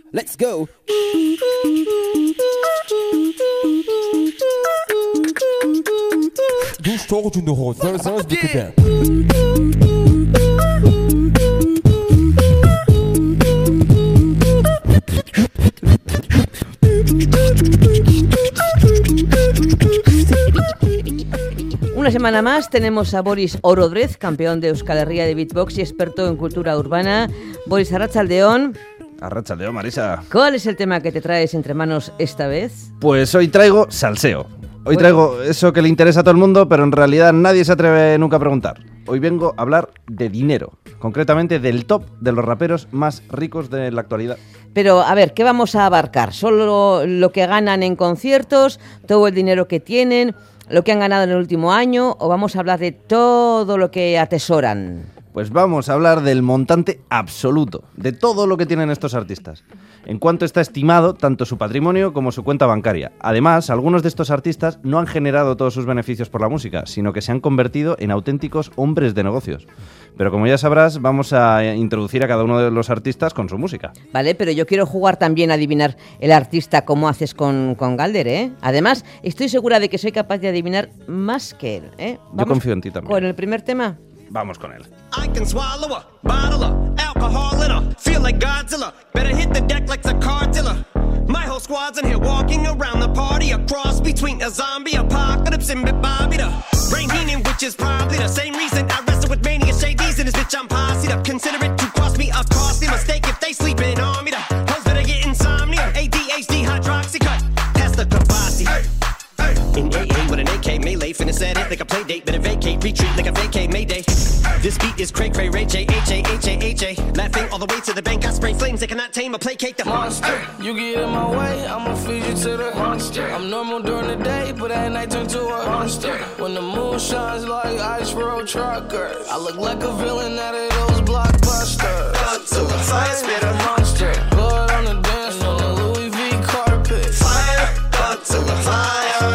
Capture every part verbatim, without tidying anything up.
Let's go. Du står in der Hose. Das ist bitte. Una semana más tenemos a Boris Orodrez, campeón de Euskal Herria de beatbox y experto en cultura urbana. Boris, arratsaldeon. Arratsaldeon, Marisa. ¿Cuál es el tema que te traes entre manos esta vez? Pues hoy traigo salseo. Hoy bueno. traigo eso que le interesa a todo el mundo, pero en realidad nadie se atreve nunca a preguntar. Hoy vengo a hablar de dinero, concretamente del top de los raperos más ricos de la actualidad. Pero, a ver, ¿qué vamos a abarcar? ¿Solo lo que ganan en conciertos? ¿Todo el dinero que tienen? ¿Lo que han ganado en el último año? ¿O vamos a hablar de todo lo que atesoran? Pues vamos a hablar del montante absoluto, de todo lo que tienen estos artistas. En cuanto está estimado tanto su patrimonio como su cuenta bancaria. Además, algunos de estos artistas no han generado todos sus beneficios por la música, sino que se han convertido en auténticos hombres de negocios. Pero como ya sabrás, vamos a introducir a cada uno de los artistas con su música. Vale, pero yo quiero jugar también a adivinar el artista como haces con, con Galder, ¿eh? Además, estoy segura de que soy capaz de adivinar más que él, ¿eh? Yo confío en ti también. ¿Con el primer tema? Vamos con él. I can swallow a bottle of alcohol in her. Feel like Godzilla. Better hit the deck like a car dealer. My whole squad's in here walking around the party. A cross between a zombie apocalypse and Bobby the Brain Heenan, which is probably the same reason I wrestle with mania shades in this bitch. I'm posseed up. Consider it to cost me a costly mistake if they sleeping on me. The hoes better get insomnia. A D H D hydroxycut. Pass the Kavasi. In A A with an A K melee, finna set it like a play date, better vacate, retreat like a vacate Mayday. This beat is cray cray Ray J H A H A H A, laughing all the way to the bank. I spray flames, they cannot tame or placate the monster. You get in my way, I'ma feed you to the monster. I'm normal during the day, but at night turn to a monster. When the moon shines like ice road truckers, I look like a villain out of those blockbusters. Blood to the fire, spit a monster. Blood on the dance floor, the Louis V carpet. Fire, blood to the fire.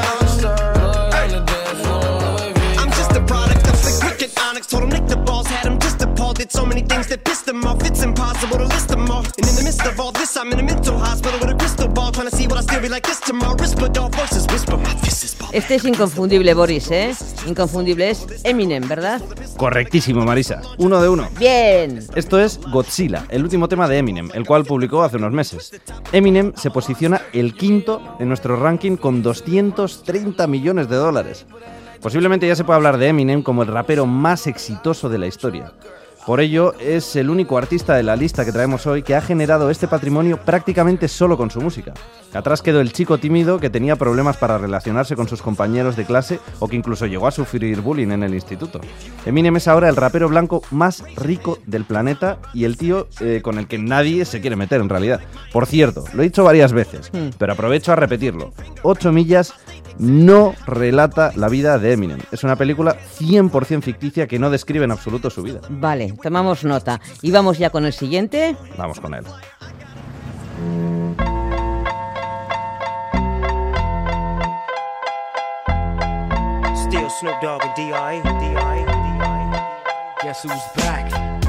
Did so many things that pissed them off. It's impossible to list them all. And in the midst of all this, I'm in a mental hospital with a crystal ball, trying to see what I still be like this tomorrow. Whisper dog versus whisper, my fist is ball. Este es inconfundible, Boris, ¿eh? Inconfundible es Eminem, ¿verdad? Correctísimo, Marisa. Uno de uno. Bien. Esto es Godzilla, el último tema de Eminem, el cual publicó hace unos meses. Eminem se posiciona el quinto en nuestro ranking con doscientos treinta millones de dólares. Posiblemente ya se puede hablar de Eminem como el rapero más exitoso de la historia. Por ello, es el único artista de la lista que traemos hoy que ha generado este patrimonio prácticamente solo con su música. Atrás quedó el chico tímido que tenía problemas para relacionarse con sus compañeros de clase o que incluso llegó a sufrir bullying en el instituto. Eminem es ahora el rapero blanco más rico del planeta y el tío eh, con el que nadie se quiere meter en realidad. Por cierto, lo he dicho varias veces, pero aprovecho a repetirlo. Ocho millas no relata la vida de Eminem. Es una película cien por ciento ficticia que no describe en absoluto su vida. Vale, tomamos nota. ¿Y vamos ya con el siguiente? Vamos con él. Still Snoop Dogg and D I A, D I A, D I A. Guess who's back?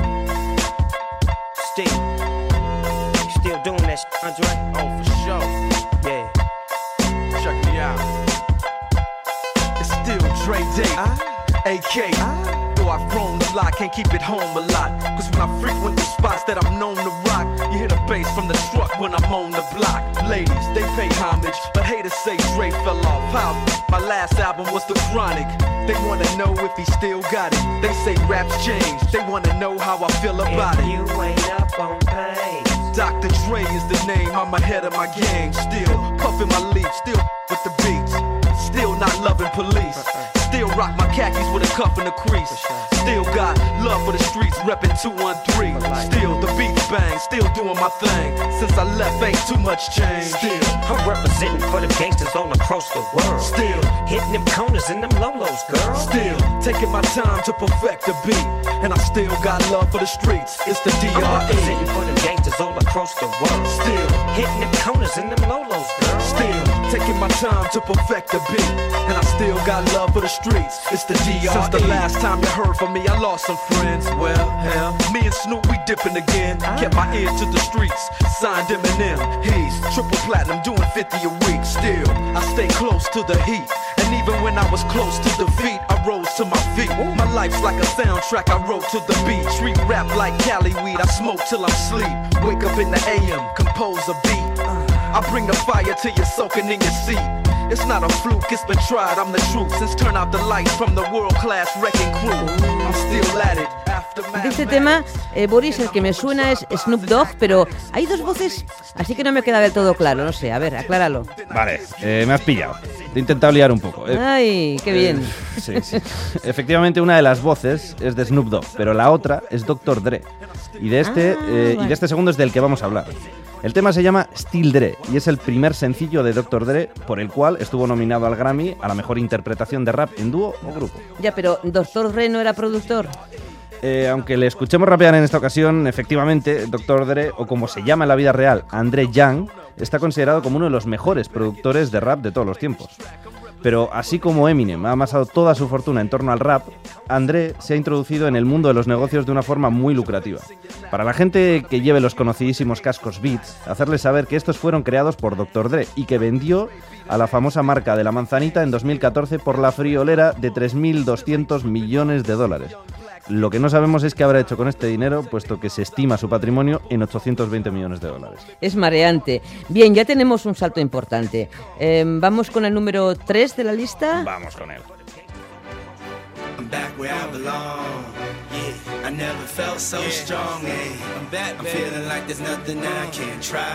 Still, still doing that shit, Andre? Oh, for sure. Yeah. Check me out. It's still Dre Day, Ah, A K. ah. Though I've grown a lot, can't keep it home a lot. Cause when I frequent the spots that I'm known to rock, you hear the bass from the truck when I'm on the block. Ladies, they pay homage, but haters say Dre fell off. How? My last album was The Chronic. They wanna know if he still got it. They say raps change, they wanna know how I feel about If it. you ain't up on pain, Doctor Dre is the name, I'm ahead of my game. Still puffin' my leaf, still with the beats. Still not loving police. Still rock my khakis with a cuff and a crease. Still got love for the streets, reppin' two one three. Still the beats bang, still doing my thing. Since I left, ain't too much change. Still, I'm representing for the gangsters all across the world. still, Hitting them corners and them lolos, girl. still taking my time to perfect the beat. And I still got love for the streets. It's the D I'm R representing E. for the gangsters all across the world. Still, Hitting them corners and them lolos, girl. still taking my time to perfect the beat, and I still got love for the streets. It's the D R E. Since the last time you heard from me, I lost some friends. Well, hell, me and Snoop, we dipping again. Kept my ear to the streets, signed Eminem. He's triple platinum, doing fifty a week. Still, I stay close to the heat, and even when I was close to defeat, I rose to my feet. My life's like a soundtrack I wrote to the beat. Street rap like Cali weed, I smoke till I'm sleep. Wake up in the A M, compose a beat. I bring the fire till you're soaking in your seat. It's not a fluke, it's been tried, I'm the truth. Since turn out the lights from the world-class wrecking crew, I'm still at it. De este tema, eh, Boris, el que me suena es Snoop Dogg, pero hay dos voces, así que no me queda del todo claro, no sé, a ver, acláralo. Vale, eh, me has pillado. Te he intentado liar un poco. Eh, Ay, qué bien. Eh, sí, sí. Efectivamente, una de las voces es de Snoop Dogg, pero la otra es doctor Dre. Y de este, Ah, eh, vale. y de este segundo es del que vamos a hablar. El tema se llama Still Dre y es el primer sencillo de doctor Dre por el cual estuvo nominado al Grammy a la mejor interpretación de rap en dúo o grupo. Ya, pero doctor Dre no era productor. Eh, aunque le escuchemos rapear en esta ocasión, efectivamente, doctor Dre, o como se llama en la vida real, André Young, está considerado como uno de los mejores productores de rap de todos los tiempos. Pero así como Eminem ha amasado toda su fortuna en torno al rap, André se ha introducido en el mundo de los negocios de una forma muy lucrativa. Para la gente que lleve los conocidísimos cascos Beats, hacerles saber que estos fueron creados por doctor Dre y que vendió a la famosa marca de la manzanita en dos mil catorce por la friolera de tres mil doscientos millones de dólares. Lo que no sabemos es qué habrá hecho con este dinero, puesto que se estima su patrimonio en ochocientos veinte millones de dólares. Es mareante. Bien, ya tenemos un salto importante. Eh, Vamos con el número tres de la lista. Vamos con él. I'm back where I belong. Yeah, I never felt so strong. Yeah, I'm back. I'm feeling like there's nothing I can't try.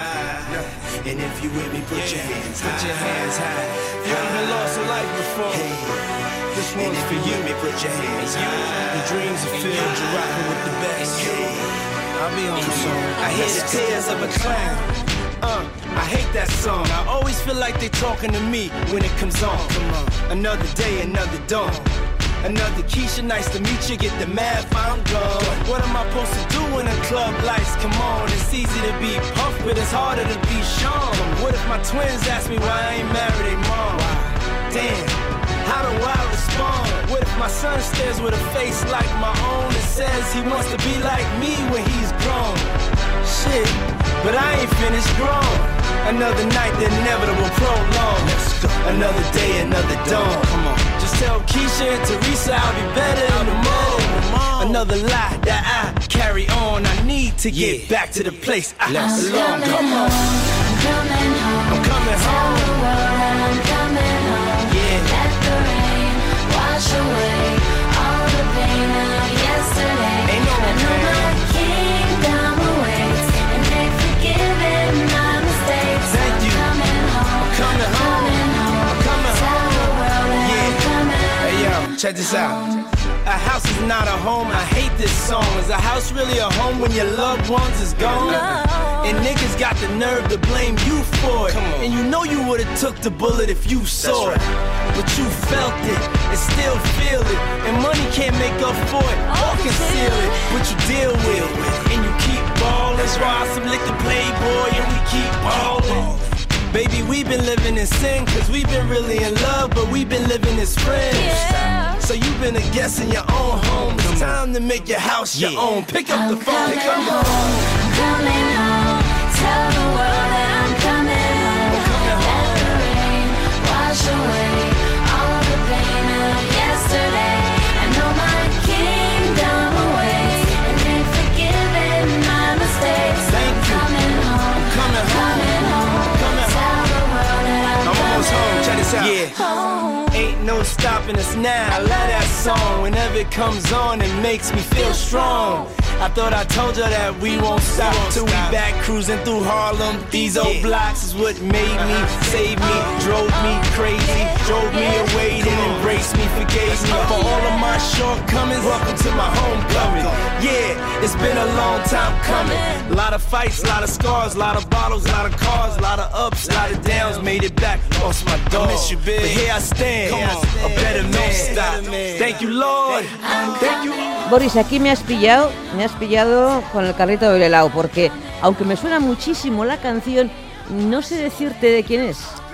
And if you with me, put your hands high. Put your hands high. You haven't lost a life before. Hey. This one's for you. Me, put your hands high. The dreams are filled. You're rocking with the best. Hey. I'll be on soon. I hear the tears of a clown. Uh, I hate that song. I always feel like they talking to me when it comes on. Come on, another day, another dawn. Another Keisha, nice to meet you. Get the math, I'm gone. What am I supposed to do when the club lights come on? It's easy to be Puff, but it's harder to be Sean. What if my twins ask me why I ain't married their mom? Damn, how do I respond? What if my son stares with a face like my own and says he wants to be like me when he's grown? Shit, but I ain't finished grown. Another night, the inevitable prolong. Let's go. Another day, another dawn. Come on. Just tell Keisha and Teresa I'll be better in the morning. Another lie that I carry on. I need to get yeah. back to the place I Let's belong. Come on. I'm coming home. I'm coming Tell home. the world that I'm coming home. Yeah. Let the rain wash away all the pain of yesterday. Ain't no I know pain. my kingdom awaits, and they've forgiven my mistakes. Thank I'm you. coming home. Coming home. Coming home. I'm coming Tell the world that Yeah. I'm coming Hey yo, check this out. A house is not a home, I hate this song. Is a house really a home when your loved ones is gone? And niggas got the nerve to blame you for it. And you know you would've took the bullet if you saw it. But you felt it and still feel it. And money can't make up for it or conceal it. But you deal with it and you keep ballin'. Ride some liquor playboy and we keep ballin'. Baby, we've been living in sin, cause we've been really in love, but we've been living as friends. Yeah. So you've been a guest in your own home. It's time to make your house your own. Pick up the phone, pick up the phone. I'm coming home. Tell the world that I'm coming home. Let the rain wash away all the pain of yesterday. I know my kingdom awaits, and they've forgiven my mistakes. Thank you. Coming home. Coming home. Coming home. Coming Tell the world that I'm, I'm almost home, check this out. coming home. Ain't no stopping us now. I love that song. Whenever it comes on, it makes me feel strong. I thought I told you that we won't stop till we back cruising through Harlem. These old blocks is what made me, saved me, drove me crazy, drove me away, then embraced me, forgave me for all of my shortcomings. Welcome to my homecoming. Yeah, it's been a long time coming. A lot of fights, a lot of scars, a lot of bottles, a lot of cars, a lot of ups, a lot of downs. Made it back, lost my dog. Miss you, big. But here I stand, a better man. Stop. Thank you, Lord. Thank you. Boris, aquí me has pillado, me has pillado con el carrito del helado, porque aunque me suena muchísimo la canción, no sé decirte de quién es.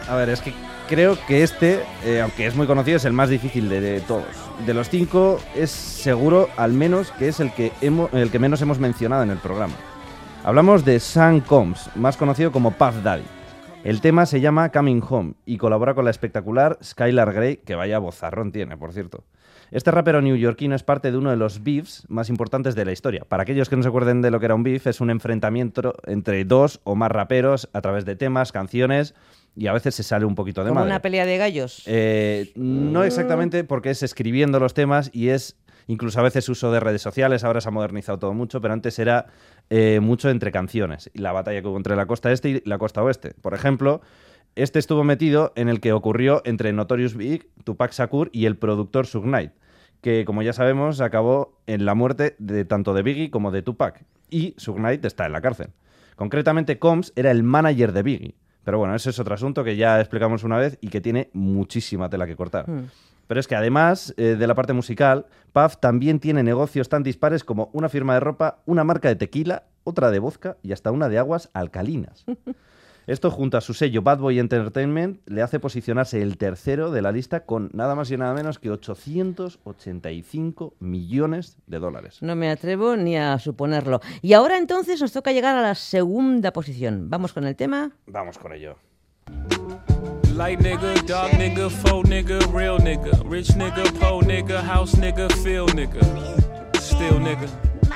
A ver, es que creo que este, eh, aunque es muy conocido, es el más difícil de, de todos. De los cinco, es seguro, al menos, que es el que, hemos, el que menos hemos mencionado en el programa. Hablamos de Sean Combs, más conocido como Puff Daddy. El tema se llama Coming Home y colabora con la espectacular Skylar Grey, que vaya vozarrón tiene, por cierto. Este rapero neoyorquino es parte de uno de los beefs más importantes de la historia. Para aquellos que no se acuerden de lo que era un beef, es un enfrentamiento entre dos o más raperos a través de temas, canciones, y a veces se sale un poquito de ¿Como madre. una pelea de gallos? Eh, no exactamente, porque es escribiendo los temas y es incluso a veces uso de redes sociales. Ahora se ha modernizado todo mucho, pero antes era eh, mucho entre canciones. Y la batalla que hubo entre la costa este y la costa oeste. Por ejemplo, este estuvo metido en el que ocurrió entre Notorious Big, Tupac Shakur y el productor Suge Knight, que, como ya sabemos, acabó en la muerte de tanto de Biggie como de Tupac. Y Suge Knight está en la cárcel. Concretamente, Combs era el manager de Biggie. Pero bueno, ese es otro asunto que ya explicamos una vez y que tiene muchísima tela que cortar. Mm. Pero es que además eh, de la parte musical, Puff también tiene negocios tan dispares como una firma de ropa, una marca de tequila, otra de vodka y hasta una de aguas alcalinas. Esto, junto a su sello Bad Boy Entertainment, le hace posicionarse el tercero de la lista con nada más y nada menos que ochocientos ochenta y cinco millones de dólares. No me atrevo ni a suponerlo. Y ahora entonces nos toca llegar a la segunda posición. ¿Vamos con el tema? Vamos con ello. Light nigga, dog nigga, faux nigga, real nigga, rich nigga, po nigga, house nigga, feel nigga, still nigga,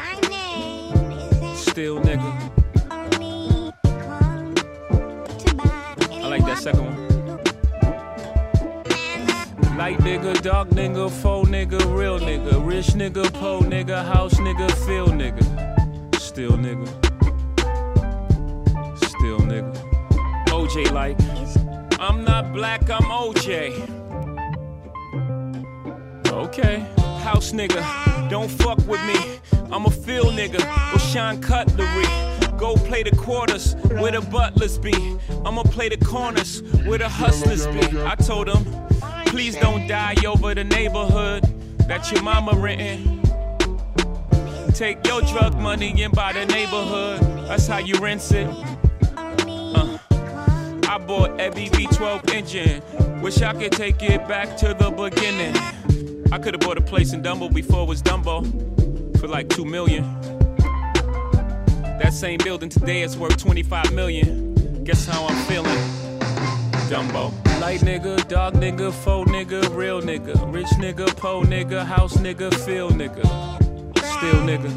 still nigga. I like that second one. Light nigga, dog nigga, faux nigga, real nigga, rich nigga, po nigga, house nigga, feel nigga, still nigga, still nigga. O J like, I'm not black, I'm O J. Okay, house nigga, don't fuck with me. I'm a field nigga with Sean Cutlery. Go play the quarters where the butlers be. I'ma play the corners where the hustlers be. I told them, please don't die over the neighborhood that your mama renting. Take your drug money and buy the neighborhood. That's how you rinse it. Uh. I bought every V twelve engine. Wish I could take it back to the beginning. I could have bought a place in Dumbo before it was Dumbo for like two million. That same building today is worth twenty-five million. Guess how I'm feeling? Dumbo. Light nigga, dog nigga, faux nigga, real nigga, rich nigga, po nigga, house nigga, feel nigga, still nigga,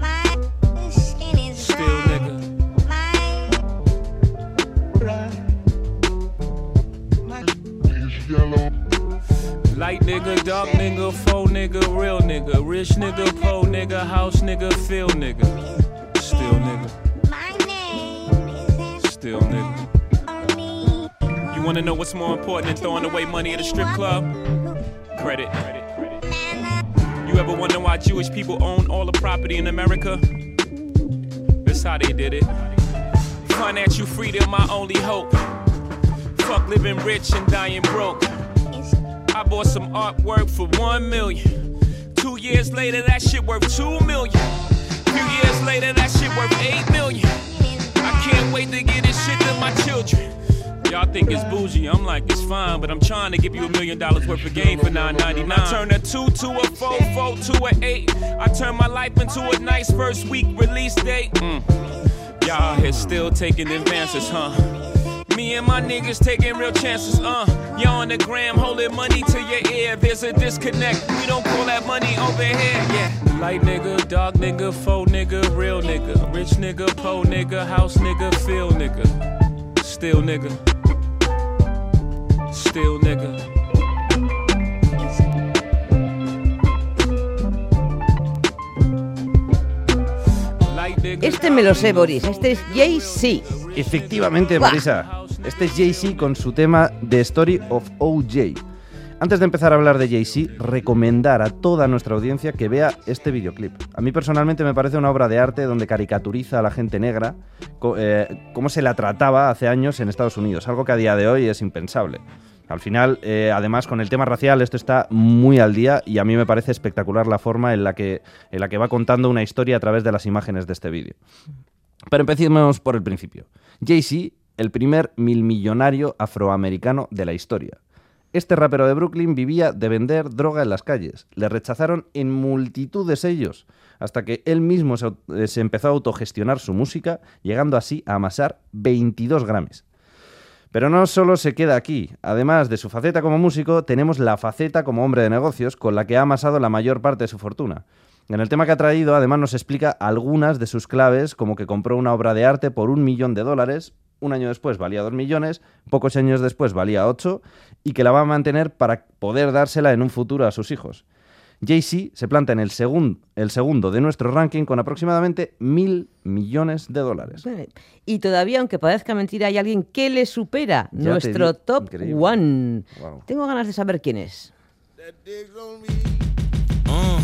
still nigga. Light nigga, dark nigga, faux nigga, real nigga, rich nigga, po nigga, house nigga, feel nigga, still nigga, still nigga. You wanna know what's more important than throwing away money at a strip club? Credit. You ever wonder why Jewish people own all the property in America? That's how they did it. Financial freedom, my only hope. Fuck living rich and dying broke. I bought some artwork for one million. Two years later, that shit worth two million. Few years later, that shit worth eight million. I can't wait to get this shit to my children. Y'all think it's bougie, I'm like, it's fine, but I'm trying to give you a million dollars worth of game for nine ninety-nine. I turn a two to a four, four to an eight. I turn my life into a nice first week release date. Mm. Y'all here still taking advances, huh? Me and my niggas taking real chances, uh. Y'all on the gram holding money to your ear. There's a disconnect, we don't call that money over here, yeah. Light nigga, dog nigga, faux nigga, real nigga, rich nigga, po nigga, house nigga, feel nigga, still nigga, still nigga. Este me lo sé, Boris, este es Jay-Z. Efectivamente, Marisa. Este es Jay-Z con su tema The Story of O J. Antes de empezar a hablar de Jay-Z, recomendar a toda nuestra audiencia que vea este videoclip. A mí personalmente me parece una obra de arte donde caricaturiza a la gente negra, co- eh, cómo se la trataba hace años en Estados Unidos, algo que a día de hoy es impensable. Al final, eh, además, con el tema racial, esto está muy al día y a mí me parece espectacular la forma en la que, en la que va contando una historia a través de las imágenes de este vídeo. Pero empecemos por el principio. Jay-Z el primer milmillonario afroamericano de la historia. Este rapero de Brooklyn vivía de vender droga en las calles. Le rechazaron en multitud de sellos, hasta que él mismo se, se empezó a autogestionar su música, llegando así a amasar veintidós Grammys. Pero no solo se queda aquí. Además de su faceta como músico, tenemos la faceta como hombre de negocios, con la que ha amasado la mayor parte de su fortuna. En el tema que ha traído, además, nos explica algunas de sus claves, como que compró una obra de arte por un millón de dólares, un año después valía dos millones, pocos años después valía ocho, y que la va a mantener para poder dársela en un futuro a sus hijos. Jay-Z se planta en el, segun, el segundo de nuestro ranking con aproximadamente mil millones de dólares. Y todavía, aunque parezca mentira, hay alguien que le supera, Ya nuestro te digo, top increíble. one. Wow. Tengo ganas de saber quién es. Uh.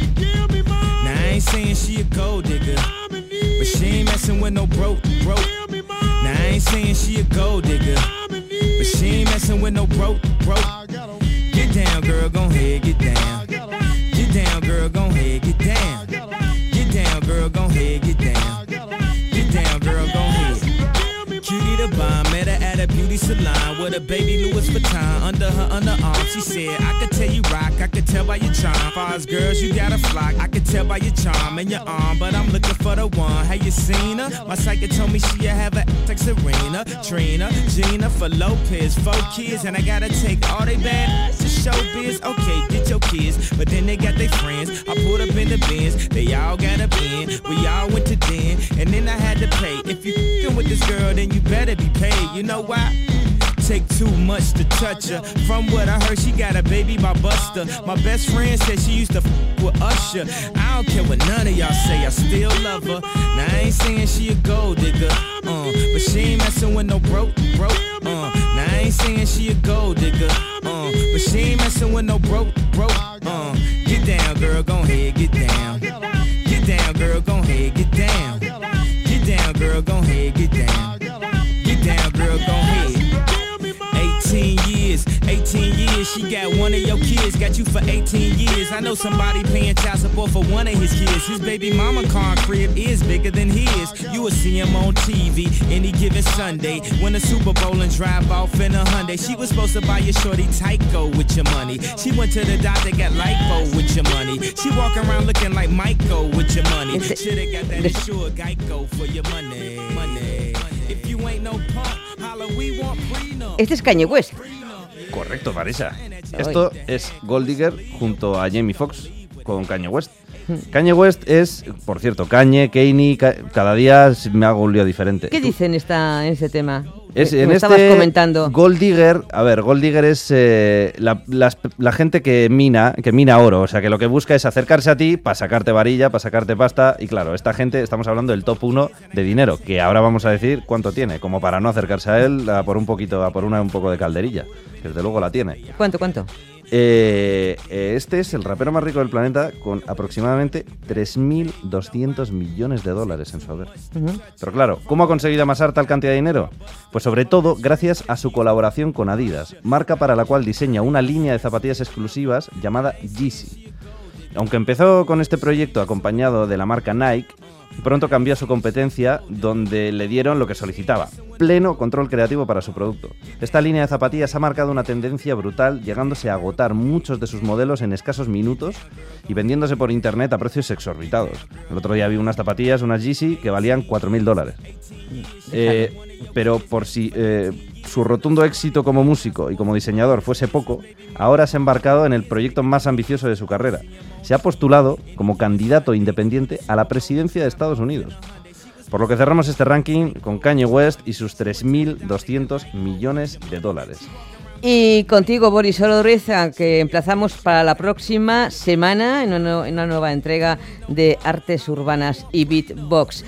Now I ain't saying she a gold digger, but she ain't messing with no broke, broke. Now I ain't saying she a gold digger, but she ain't messing with no broke, broke. Get down, girl, gon' head, get down. Get down, girl, gon' head, get down. Get down, girl, gon' head, get down. Get down, girl, gon' head. Cutie the bomb, met her at a beauty salon with a baby Louis Vuitton under her underarm. She said, I could tell you rock, I could tell by your charm. Far as girls, you got a flock, I could tell by your charm and your arm, but I'm looking for the one. Have you seen her? My psychic told me she have a like Serena, Trina, Gina for Lopez, four kids, and I gotta take all they bad to showbiz. Okay, get your kids, but then they got their friends. I pulled up in the Benz, they all got a bin. We all went to den, and then I had to pay. If you f***ing with this girl, then you better be paid. You know why? Take too much to touch her. From what I heard, she got a baby by Buster. My best friend said she used to f with Usher. I don't care what none of y'all say, I still love her. Now I ain't saying she a gold digger, uh, but she ain't messing with no broke, broke. Uh, now I ain't saying she a gold digger, uh, but she ain't messing with no broke, broke. Uh, get down, girl, gon' head, get down. Get down, girl, gon' head, get down. Get down, girl, gon' head, get down. Get down, girl, gon' head. eighteen years, eighteen years, she got one of your kids, got you for eighteen years. I know somebody paying child support for one of his kids. His baby mama car crib is bigger than his. You will see him on T V any given Sunday. Win the Super Bowl and drive off in a Hyundai. She was supposed to buy your shorty Tyco with your money. She went to the doctor, got lipo with your money. She walk around looking like Michael with your money. Shoulda got that insured Geico for your money. Money. If you ain't no punk, holla, we want prenup. Este es Kanye West. Correcto, Marisa. Esto es Gold Digger junto a Jamie Foxx con Kanye West. Kanye West es, por cierto, Kanye, Kanye, Ka- cada día me hago un lío diferente. ¿Qué dice en, esta, en este tema? Es, Que en me este estabas comentando. Gold Digger, a ver, Gold Digger es eh, la, las- la gente que mina, que mina oro, o sea, que lo que busca es acercarse a ti para sacarte varilla, para sacarte pasta, y claro, esta gente, estamos hablando del top uno de dinero, que ahora vamos a decir cuánto tiene, como para no acercarse a él a por un poquito, a por una un poco de calderilla, que desde luego la tiene. ¿Cuánto, cuánto? Eh, eh, este es el rapero más rico del planeta con aproximadamente tres mil doscientos millones de dólares en su haber. Ujú. Pero claro, ¿cómo ha conseguido amasar tal cantidad de dinero? Pues sobre todo gracias a su colaboración con Adidas, marca para la cual diseña una línea de zapatillas exclusivas llamada Yeezy. Aunque empezó con este proyecto acompañado de la marca Nike, pronto cambió a su competencia, donde le dieron lo que solicitaba: pleno control creativo para su producto. Esta línea de zapatillas ha marcado una tendencia brutal, llegándose a agotar muchos de sus modelos en escasos minutos y vendiéndose por internet a precios exorbitados. El otro día vi unas zapatillas, unas Yeezy, que valían cuatro mil dólares. Eh, pero por si eh, su rotundo éxito como músico y como diseñador fuese poco, ahora se ha embarcado en el proyecto más ambicioso de su carrera. Se ha postulado como candidato independiente a la presidencia de Estados Unidos. Por lo que cerramos este ranking con Kanye West y sus tres mil doscientos millones de dólares. Y contigo, Boris Oloriza, que emplazamos para la próxima semana en una, en una nueva entrega de Artes Urbanas y Beatbox.